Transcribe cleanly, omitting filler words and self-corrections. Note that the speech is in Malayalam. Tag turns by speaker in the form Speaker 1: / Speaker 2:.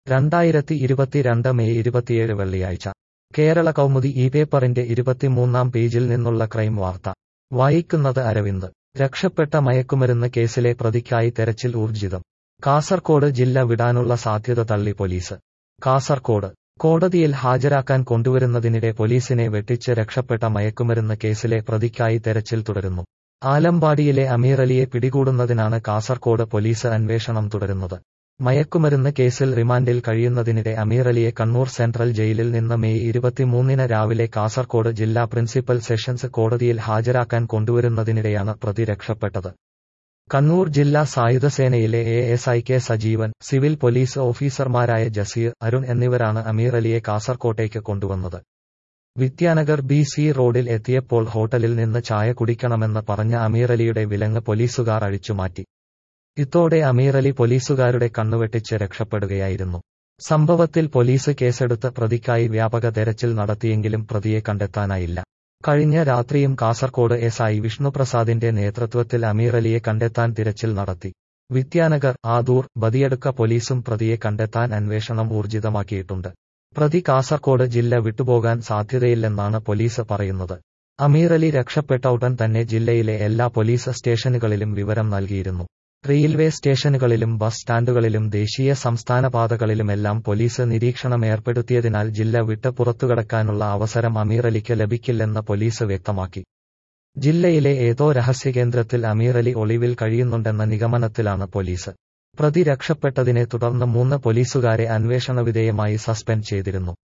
Speaker 1: 2022 മെയ് 27 വെള്ളിയാഴ്ച കേരള കൗമുദി ഈ പേപ്പറിന്റെ 23-ാം പേജിൽ നിന്നുള്ള ക്രൈം വാർത്ത വായിക്കുന്നത് അരവിന്ദ്. രക്ഷപ്പെട്ട മയക്കുമരുന്ന് കേസിലെ പ്രതിക്കായി തെരച്ചിൽ ഊർജിതം. കാസർകോട് ജില്ല വിടാനുള്ള സാധ്യത തള്ളി പോലീസ്. കാസർകോട് കോടതിയിൽ ഹാജരാക്കാൻ കൊണ്ടുവരുന്നതിനിടെ പോലീസിനെ വെട്ടിച്ച് രക്ഷപ്പെട്ട മയക്കുമരുന്ന് കേസിലെ പ്രതിക്കായി തെരച്ചിൽ തുടരുന്നു. ആലമ്പാടിയിലെ അമീറലിയെ പിടികൂടുന്നതിനാണ് കാസർകോട് പോലീസ് അന്വേഷണം തുടരുന്നത്. മയക്കുമരുന്ന് കേസിൽ റിമാൻഡിൽ കഴിയുന്നതിനിടെ അമീറലിയെ കണ്ണൂർ സെൻട്രൽ ജയിലിൽ നിന്ന് മെയ് 23-ന് രാവിലെ കാസർകോട് ജില്ലാ പ്രിൻസിപ്പൽ സെഷൻസ് കോടതിയിൽ ഹാജരാക്കാൻ കൊണ്ടുവരുന്നതിനിടെയാണ് പ്രതി രക്ഷപ്പെട്ടത്. കണ്ണൂർ ജില്ലാ സായുധസേനയിലെ ASI K Sajeevan, civil police ഓഫീസർമാരായ ജസീർ, അരുൺ എന്നിവരാണ് അമീറലിയെ കാസർകോട്ടേക്ക് കൊണ്ടുവന്നത്. വിദ്യാനഗർ BC റോഡിൽ എത്തിയപ്പോൾ ഹോട്ടലിൽ നിന്ന് ചായ കുടിക്കണമെന്ന് പറഞ്ഞ അമീറലിയുടെ വിലങ്ങ് പോലീസുകാർ അഴിച്ചുമാറ്റി. ഇതോടെ അമീറലി പോലീസുകാരുടെ കണ്ണുവെട്ടിച്ച് രക്ഷപ്പെടുകയായിരുന്നു. സംഭവത്തിൽ പോലീസ് കേസെടുത്ത് പ്രതിക്കായി വ്യാപക തെരച്ചിൽ നടത്തിയെങ്കിലും പ്രതിയെ കണ്ടെത്താനായില്ല. കഴിഞ്ഞ രാത്രിയും കാസർകോട് SI വിഷ്ണുപ്രസാദിന്റെ നേതൃത്വത്തിൽ അമീറലിയെ കണ്ടെത്താൻ തിരച്ചിൽ നടത്തി. വിദ്യാനഗർ, ആദൂർ, ബദിയടുക്ക പോലീസും പ്രതിയെ കണ്ടെത്താൻ അന്വേഷണം ഊർജിതമാക്കിയിട്ടുണ്ട്. പ്രതി കാസർകോട് ജില്ല വിട്ടുപോകാൻ സാധ്യതയില്ലെന്നാണ് പോലീസ് പറയുന്നത്. അമീറലി രക്ഷപ്പെട്ട ഉടൻ തന്നെ ജില്ലയിലെ എല്ലാ പോലീസ് സ്റ്റേഷനുകളിലും വിവരം നൽകിയിരുന്നു. റെയിൽവേ സ്റ്റേഷനുകളിലും ബസ് സ്റ്റാൻഡുകളിലും ദേശീയ സംസ്ഥാന പാതകളിലുമെല്ലാം പോലീസ് നിരീക്ഷണം ഏർപ്പെടുത്തിയതിനാൽ ജില്ല വിട്ട് പുറത്തുകടക്കാനുള്ള അവസരം അമീറലിക്ക് ലഭിക്കില്ലെന്ന് പോലീസ് വ്യക്തമാക്കി. ജില്ലയിലെ ഏതോ രഹസ്യകേന്ദ്രത്തിൽ അമീറലി ഒളിവിൽ കഴിയുന്നുണ്ടെന്ന നിഗമനത്തിലാണ് പോലീസ്. പ്രതി രക്ഷപ്പെട്ടതിനെ തുടർന്ന് 3 പോലീസുകാരെ അന്വേഷണ വിധേയമായി സസ്പെൻഡ് ചെയ്തിരുന്നു.